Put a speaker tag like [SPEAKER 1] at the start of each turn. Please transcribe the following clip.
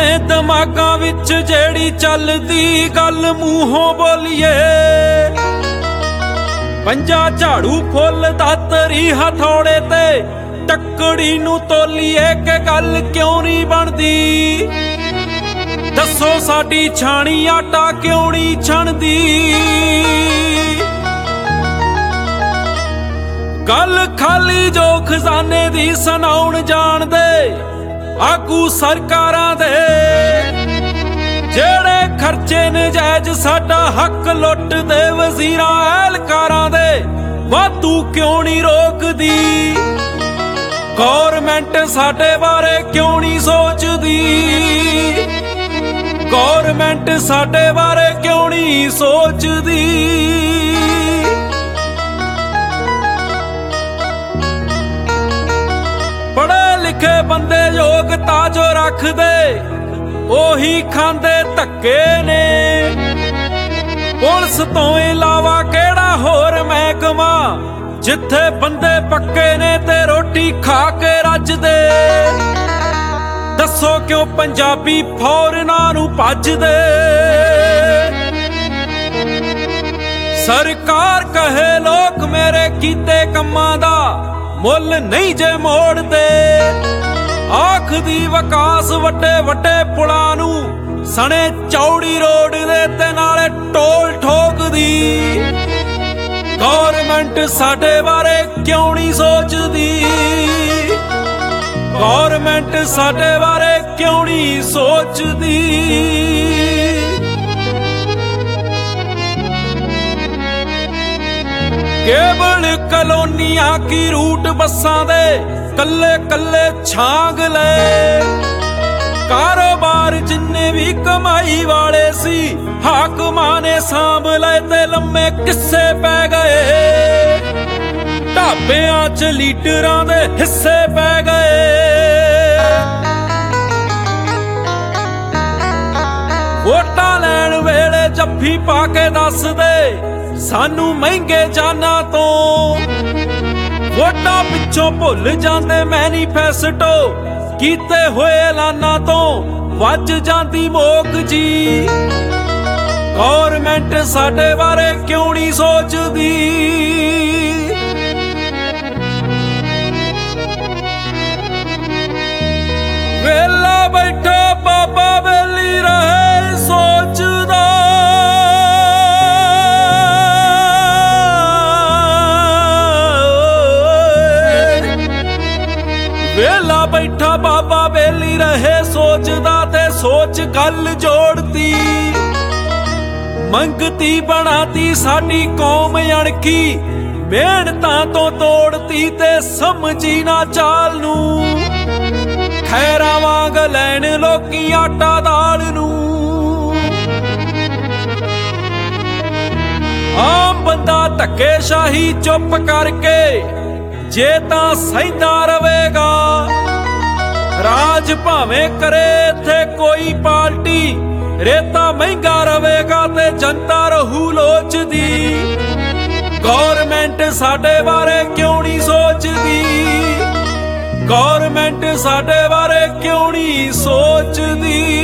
[SPEAKER 1] ਆਪਣੇ ਦਿਮਾਗਾਂ ਵਿੱਚ ਜਿਹੜੀ ਚੱਲਦੀ ਗੱਲ ਮੂੰਹੋਂ ਬੋਲੀਏ। ਪੰਜਾ ਝਾੜੂ ਫੁੱਲ ਦਾਤਰੀ ਹਥੌੜੇ ਤੇ ਟੱਕੜੀ ਨੂੰ ਤੋਲੀਏ ਕਿ ਗੱਲ ਕਿਉਂ ਨਹੀਂ ਬਣਦੀ। ਦੱਸੋ ਸਾਡੀ ਛਾਣੀ ਆਟਾ ਕਿਉਂ ਨਹੀਂ ਛਣਦੀ। ਗੱਲ ਖਾਲੀ ਜੋ ਖਜ਼ਾਨੇ ਦੀ ਸੁਣਾਉਣ ਜਾਣਦੇ ਆਗੂ ਸਰਕਾਰਾਂ ਦੇ, ਜਿਹੜੇ ਖਰਚੇ ਨਜਾਇਜ਼ ਸਾਡਾ ਹੱਕ ਲੁੱਟਦੇ ਵਜ਼ੀਰਾਂ ਐਲਕਾਰਾਂ ਦੇ। ਵਾਧੂ ਕਿਉਂ ਨਹੀਂ ਰੋਕਦੀ ਗੌਰਮੈਂਟ ਸਾਡੇ ਬਾਰੇ ਕਿਉਂ ਨਹੀਂ ਸੋਚਦੀ। ਗੌਰਮੈਂਟ ਸਾਡੇ ਬਾਰੇ ਕਿਉਂ ਨਹੀਂ ਸੋਚਦੀ। ਪੜ੍ਹੇ ਲਿਖੇ ਬੰਦੇ ਯੋਗਤਾ ਜੋ ਰੱਖਦੇ ਉਹੀ ਖਾਂਦੇ ਧੱਕੇ ਨੇ। ਪੁਲਿਸ ਤੋਂ ਇਲਾਵਾ ਕਿਹੜਾ ਹੋਰ ਮਹਿਕਮਾ ਜਿੱਥੇ ਬੰਦੇ ਪੱਕੇ ਨੇ ਤੇ ਰੋਟੀ ਖਾ ਕੇ ਰੱਜਦੇ। ਦੱਸੋ ਕਿਉਂ ਪੰਜਾਬੀ ਫੌਰਨਾਂ ਨੂੰ ਭੱਜਦੇ। ਸਰਕਾਰ ਕਹੇ ਲੋਕ ਮੇਰੇ ਕੀਤੇ ਕੰਮਾਂ ਦਾ ਮੁੱਲ ਨਹੀਂ ਜੇ ਮੋੜਦੇ। ਆਖਦੀ ਵਿਕਾਸ ਵੱਡੇ ਵੱਡੇ ਪੁਲਾਂ ਨੂੰ ਸਣੇ ਚੌੜੀ ਰੋਡ ਦੇ ਤੇ ਨਾਲੇ ਟੋਲ ਠੋਕਦੀ। ਗੌਰਮੈਂਟ ਸਾਡੇ ਬਾਰੇ ਕਿਉਂ ਨਹੀਂ ਸੋਚਦੀ। ਗੌਰਮੈਂਟ ਸਾਡੇ ਬਾਰੇ ਕਿਉਂ ਨਹੀਂ ਸੋਚਦੀ। ਕੇਵਲ ਕਲੋਨੀਆਂ ਕੀ ਰੂਟ ਬੱਸਾਂ ਦੇ ਕੱਲੇ ਕੱਲੇ ਛਾਂਗ ਲਏ। ਕਾਰੋਬਾਰ ਜਿੰਨੇ ਵੀ ਕਮਾਈ ਵਾਲੇ ਸੀ ਹਾਕਮਾਂ ਨੇ ਸਾਂਭ ਲਏ ਤੇ ਲੰਮੇ ਕਿੱਸੇ ਪੈ ਗਏ। ਢਾਬਿਆਂ 'ਚ ਲੀਡਰਾਂ ਦੇ ਹਿੱਸੇ ਪੈ ਗਏ। ਵੋਟਾਂ ਲੈਣ ਵੇਲੇ ਜੱਫੀ ਪਾ ਕੇ ਦੱਸਦੇ ਸਾਨੂੰ ਮਹਿੰਗੇ ਜਾਨਾਂ ਤੋਂ। ਵੋਟਾਂ ਪਿੱਛੋਂ ਭੁੱਲ ਜਾਂਦੇ ਮੈਨੀਫੈਸਟੋ ਕੀਤੇ ਹੋਏ ਐਲਾਨਾਂ ਤੋਂ ਵੱਜ ਜਾਂਦੀ ਮੋਕ ਜੀ। ਗੌਰਮੈਂਟ ਸਾਡੇ ਬਾਰੇ ਕਿਉਂ ਨਹੀਂ ਸੋਚਦੀ। ਵੇਲਾ ਬੈਠਾ ਬਾਬਾ ਵੇਲੀ ਰਹੇ ਸੋਚਦਾ। ਵੇਲਾ ਬੈਠਾ ਬਾਬਾ ਵੇਲੀ ਰਹੇ ਸੋਚਦਾ ਤੇ ਸੋਚ ਗੱਲ ਜੋੜਤੀ। ਮੰਗਤੀ ਬਣਾਤੀ ਸਾਡੀ ਕੌਮ ਅਣਖੀ ਮਿਹਨਤਾਂ ਤੋਂ ਤੋੜਤੀ ਤੇ ਸਮਝੀ ਨਾ ਚਾਲ ਨੂੰ। ਖੈਰਾਂ ਵਾਂਗ ਲੈਣ ਲੋਕੀ ਆਟਾ ਦਾਲ ਨੂੰ। ਆਮ ਬੰਦਾ ਧੱਕੇਸ਼ਾਹੀ ਚੁੱਪ ਕਰਕੇ ਜੇ ਤਾਂ ਸਹਿੰਦਾ ਰਵੇਗਾ। ਰਾਜ ਭਾਵੇਂ ਕਰੇ ਇੱਥੇ ਕੋਈ ਪਾਰਟੀ ਰੇਤਾ ਮਹਿੰਗਾ ਰਵੇਗਾ ਤੇ ਜਨਤਾ ਰਹੂ ਲੋਚਦੀ। ਗੌਰਮੈਂਟ ਸਾਡੇ ਬਾਰੇ ਕਿਉਂ ਨਹੀਂ ਸੋਚਦੀ। ਗੌਰਮੈਂਟ ਸਾਡੇ ਬਾਰੇ ਕਿਉਂ ਨਹੀਂ ਸੋਚਦੀ।